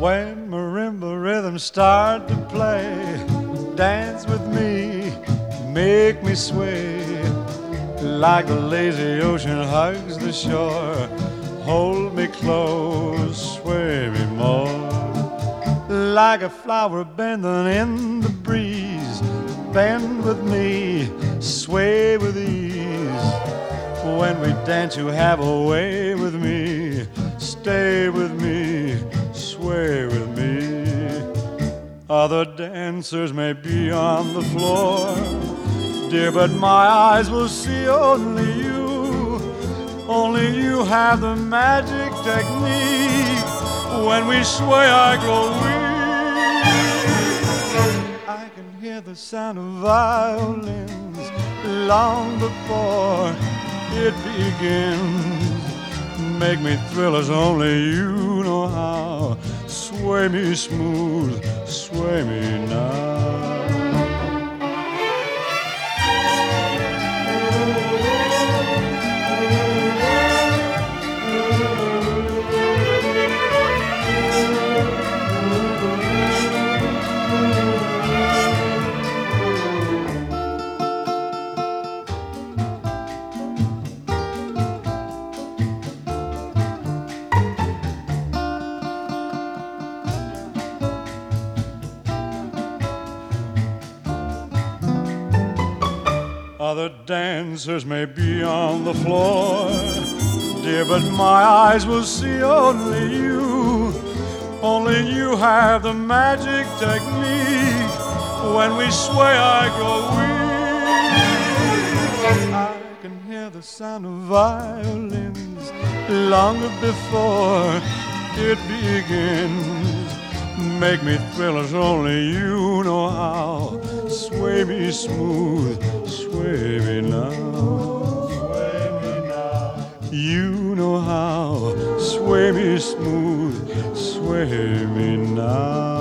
When marimba rhythms start to play, dance with me, make me sway. Like the lazy ocean hugs the shore, hold me close, sway me more. Like a flower bending in the breeze, bend with me, sway with ease. When we dance you have a way with me, stay with me, sway with me. Other dancers may be on the floor, dear, but my eyes will see only you. Only you have the magic technique. When we sway I grow weak. I can hear the sound of violins long before it begins. Make me thrill as only you know how. Sway me smooth, sway me now. Other dancers may be on the floor, dear, but my eyes will see only you. Only you have the magic technique. When we sway I grow weak. I can hear the sound of violins long before it begins. Make me thrill as only you know how. Sway me smooth, sway me now. Sway me now. You know how. Sway me smooth, sway me now.